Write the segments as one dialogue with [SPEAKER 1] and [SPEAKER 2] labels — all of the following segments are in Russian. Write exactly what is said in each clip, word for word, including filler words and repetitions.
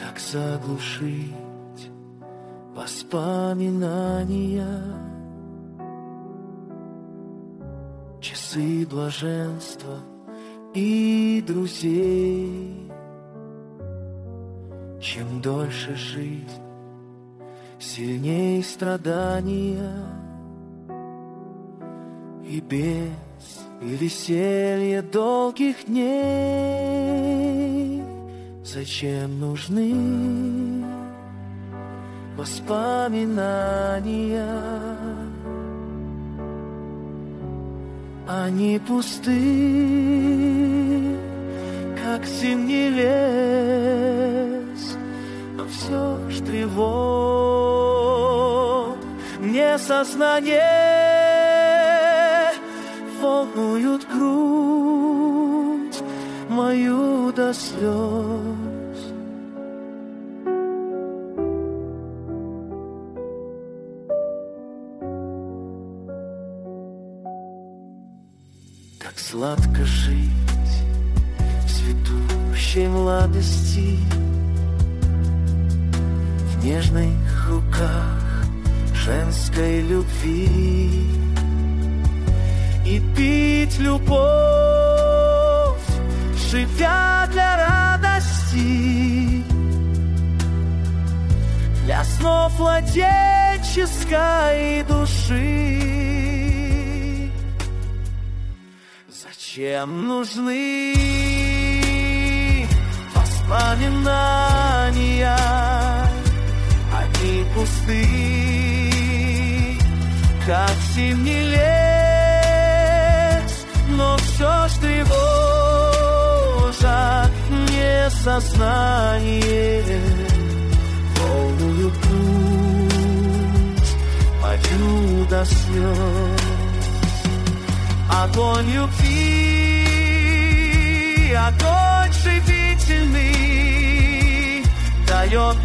[SPEAKER 1] Как заглушить воспоминания, часы блаженства и друзей? Чем дольше жизнь, сильней страдания, и без и веселье долгих дней. Зачем нужны воспоминания? Они пусты, как зимний лес, но все ж тревог мне сознание волнуют грудь мою до слез. Как сладко жить в цветущей младости, в нежных руках женской любви, и пить любовь, живя для радости, для снов младенческой души. Зачем нужны воспоминания? Они пусты, как зимний лес, но все ж тревожа мне сознание, волнуют грудь мою до слез. Огонь любви, огонь живительный, дает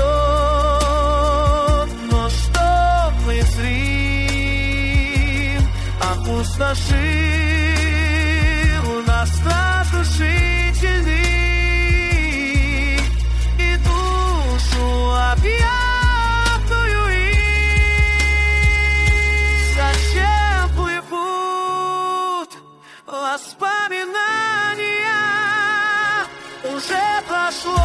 [SPEAKER 1] полет, но что мы зрим, опустошил нас страх душительный, и душу объятную им. Зачем плывут воспоминания? Уже прошло